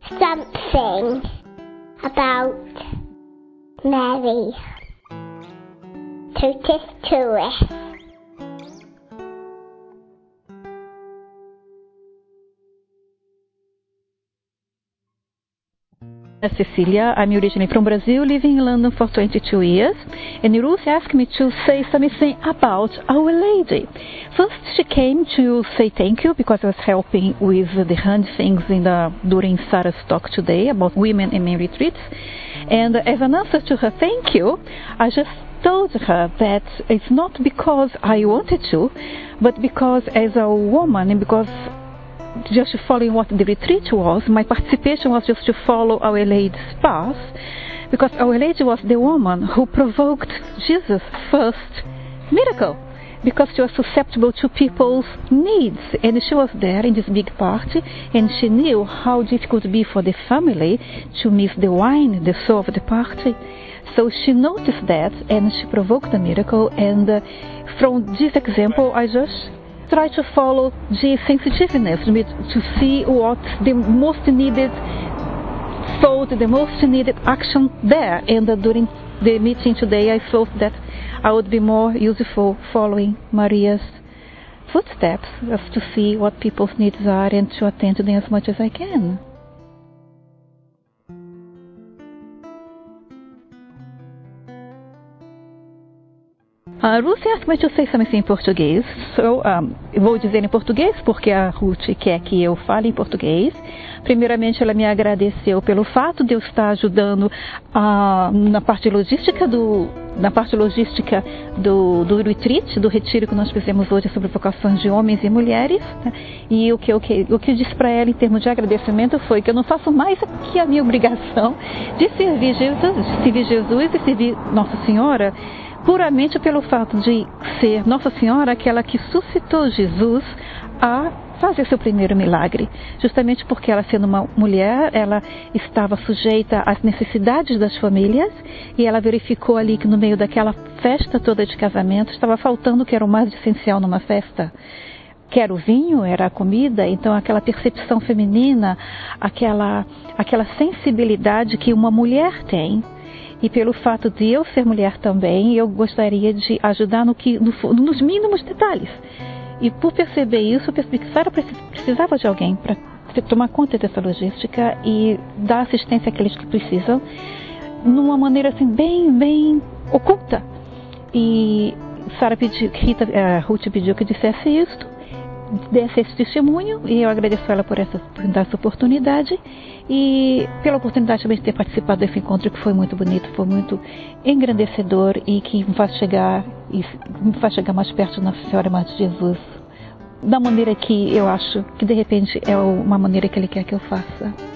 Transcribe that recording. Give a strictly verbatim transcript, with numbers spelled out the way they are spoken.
something about Mary to this tourist. Cecilia, I'm originally from Brazil, living in London for twenty-two years, and Ruth asked me to say something about Our Lady. First, she came to say thank you because I was helping with the hand things in the, during Sarah's talk today about women and men retreats, and as an answer to her thank you, I just told her that it's not because I wanted to, but because as a woman and because just following what the retreat was, my participation was just to follow Our Lady's path, because Our Lady was the woman who provoked Jesus' first miracle, because she was susceptible to people's needs, and she was there in this big party, and she knew how difficult it would be for the family to miss the wine, the soul of the party. So she noticed that, and she provoked the miracle, and uh, from this example, I just try to follow the sensitiveness to see what the most needed thought, the most needed action there. And uh, during the meeting today, I thought that I would be more useful following Maria's footsteps, just to see what people's needs are and to attend to them as much as I can. A Ruth asked me to say something em português, so, um, eu vou dizer em português porque a Ruth quer que eu fale em português. Primeiramente, ela me agradeceu pelo fato de eu estar ajudando uh, na parte logística do, na parte logística do, do retreat, do retiro que nós fizemos hoje sobre vocações de homens e mulheres. Né? E o que, eu, o que eu disse para ela em termos de agradecimento foi que eu não faço mais que a minha obrigação de servir Jesus, de servir Jesus e servir Nossa Senhora, puramente pelo fato de ser Nossa Senhora aquela que suscitou Jesus a fazer seu primeiro milagre. Justamente porque ela, sendo uma mulher, ela estava sujeita às necessidades das famílias, e ela verificou ali que no meio daquela festa toda de casamento estava faltando o que era o mais essencial numa festa, que era o vinho, era a comida. Então aquela percepção feminina, aquela, aquela sensibilidade que uma mulher tem. E pelo fato de eu ser mulher também, eu gostaria de ajudar no que, no, nos mínimos detalhes. E por perceber isso, eu percebi que Sara precisava de alguém para tomar conta dessa logística e dar assistência àqueles que precisam, numa maneira assim bem, bem oculta. E Sara pediu, Rita, a Ruth pediu que dissesse isso, desse esse testemunho, e eu agradeço a ela por, essa, por dar essa oportunidade e pela oportunidade também de ter participado desse encontro, que foi muito bonito, foi muito engrandecedor e que me faz chegar, e me faz chegar mais perto de Nossa Senhora Mãe de Jesus, da maneira que eu acho que de repente é uma maneira que Ele quer que eu faça.